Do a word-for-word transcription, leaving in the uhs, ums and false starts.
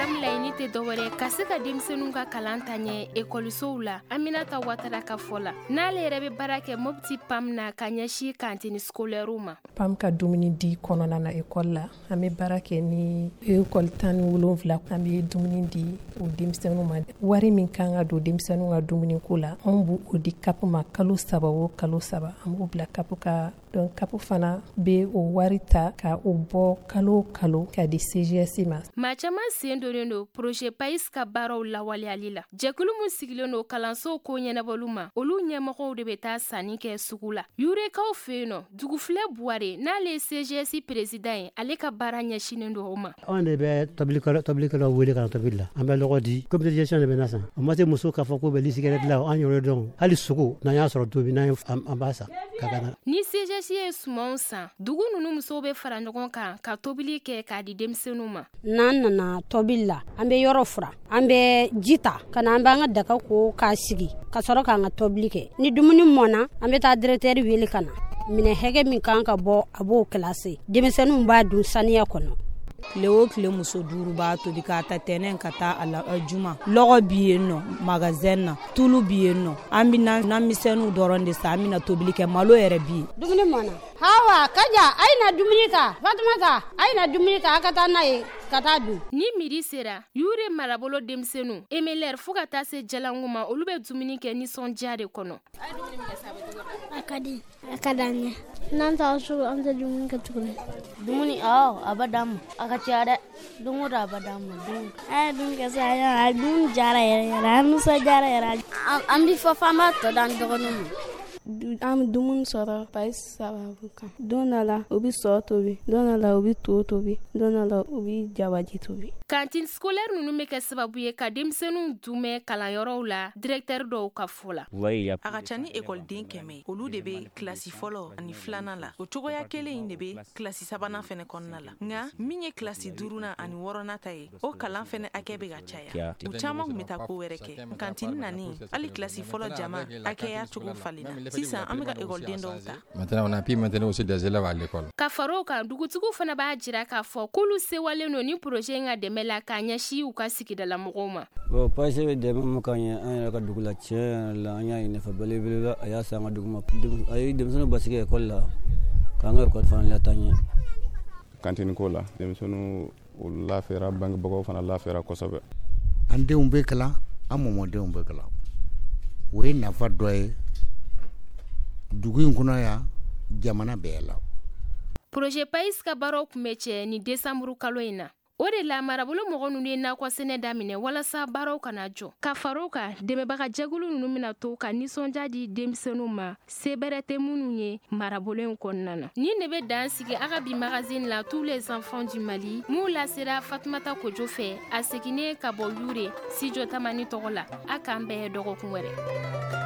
programme laɲini tɛ dɔwɛrɛ ka se ka denmisɛnninw ka kalan taɲɛ ekɔlisow la. Aminata Watara ka fɔ la n'ale yɛrɛ bɛ baara kɛ Mopti P A M na ka ɲɛsin kantine scolaire ma. P A M ka dumuni di kɔnɔna na ekɔli la an bɛ baara kɛ ni ekɔli tan ni wolonwula an bɛ dumuni di o denmisɛnninw ma. Wari min kan ka don denmisɛnninw ka dumuni ko la an b'o o di kapu ma kalo saba o kalo saba an b'o bila kapu ka donc kapu fana bɛ o wari ta ka o bɔ kalo kalo ka di C G S ma. Maa caman sen donnen don projet P A I S ka baaraw lawaleyali la. Jɛkulu min sigilen don kalansow ko ɲɛnabɔlu ma olu ɲɛmɔgɔw de bɛ taa sanni kɛ sugu la. Yurekaw fɛ yen nɔ Dugufilɛ Buware n'ale ye C G S président ye ale ka baara ɲɛsinnen don o ma. Anw de bɛ tobilikɛlaw wele ka na tobili la an bɛ lɔgɔ di comité de gestion de bɛ na san o ma se muso k'a fɔ ko bɛ listigɛrɛ dilan an y'o dɔn hali sogo n'an y'a sɔrɔ tobi n'an an b'a san ka kana. Ni C G S ye sumanw san dugu ninnu musow bɛ fara ɲɔgɔn kan ka tobili kɛ k'a di denmisɛnninw ma. N'an nana tobili la an bɛ yɔrɔ fura an bɛ ji ta ka na an b'an ka daga ko k'a sigi ka sɔrɔ k'an ka tobili kɛ ni dumuni mɔna an bɛ taa directeur wele ka na minɛ hakɛ min kan ka bɔ a b'o classé denmisɛnninw b'a dun saniya kɔnɔ. Tile o tile muso duuru b'a tobi k'a ta tɛnɛn ka taa a la juma lɔgɔ bi yen nɔ magasin na tulu bi yen nɔ an bɛ na misɛnninw dɔrɔn de sa an bɛna tobili kɛ malo yɛrɛ bi yen. Dumuni mɔna Hawa Kaja a ye na dumuni ta Fatumata a ye na dumuni ta a ka taa n'a ye ka taa dun. Ni midi sera Yure marabolo denmisɛnninw Emeler fo ka taa se Jalango ma olu bɛ dumuni kɛ nisɔndiya de kɔnɔ. A ka di a ka d'an ye n'an taara so an tɛ dumuni kɛ tuguni. Dumuni awɔ a bɛ d'an ma a ka ca dɛ don o don a bɛ d'an ma dumuni. A ye dumuni kɛ sa a dun jara yɛrɛ yɛrɛ an nisɔndiyara yɛrɛ. An bɛ fɔ fɔ an b'a tɔ d'an dɔgɔninw ma. An bɛ dumuni sɔrɔ P A I S sababu kan don dɔ la u bɛ sɔ tobi don dɔ la u bɛ to tobi don dɔ la u bɛ jabaji tobi. Kantine scolaire ninnu bɛ kɛ sababu ye ka denmisɛnninw dumɛ kalanyɔrɔw la directeur dɔw ka fɔ la. A ka ca ni ekɔliden kɛmɛ olu de bɛ kilasi fɔlɔ ani filanan la o cogoya kelen in de bɛ kilasi sabanan fɛnɛ kɔnɔna la nka min ye kilasi duurunan ani wɔɔrɔnan ta ye o kalan fɛnɛ hakɛ bɛ ka caya u caman tun bɛ taa ko wɛrɛ kɛ kantine nani hali kilasi fɔlɔ jama hakɛya cogo falenna sisan an bɛ ka ekɔliden dɔw ta. Maintenant on a pu maintenir aussi des élèves à l'école. Ka far'o kan dugutigiw fana b'a jira k'a fɔ k'olu sewalen don ni projet in ka dɛmɛ la k'a ɲɛsin u ka sigidala mɔgɔw ma. Bon P A I S bɛ dɛmɛ min k'an ye an yɛrɛ ka dugu la tiɲɛ yɛrɛ la an y'a ye nafa belebele a y'a se an ka dugu ma a ye denmisɛnninw basigi ekɔli la k'an ka ekɔli fana lataa ɲɛ. Kantine ko la denmisɛnninw u lafiyara bangebagaw fana lafiyara kosɛbɛ. An denw bɛ kalan an mɔmɔdenw bɛ kalan o ye nafa dɔ ye dugu in kɔnɔ yan jamana bɛɛ la. Projet P A I S ka baaraw tun bɛ cɛ ni décembre kalo in na. O de la marabolo mɔgɔ ninnu ye nakɔ sɛnɛ daminɛ walasa baaraw kana jɔ. Ka far'o kan dɛmɛbaga jɛkulu ninnu bɛna to ka nisɔndiya di denmisɛnninw ma se bɛrɛ tɛ minnu ye marabolo in kɔnɔna na. Nin de bɛ dan sigi a ka bi magazine la tous les enfants du Mali mun lasera Fatumata Kojo fɛ a seginnen ka bɔ Yure Sijo Tamani tɔgɔ la a k'an bɛɛ dɔgɔkun wɛrɛ.